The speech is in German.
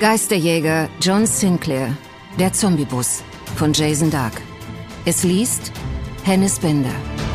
Geisterjäger John Sinclair, der Zombiebus von Jason Dark. Es liest Hennes Bender.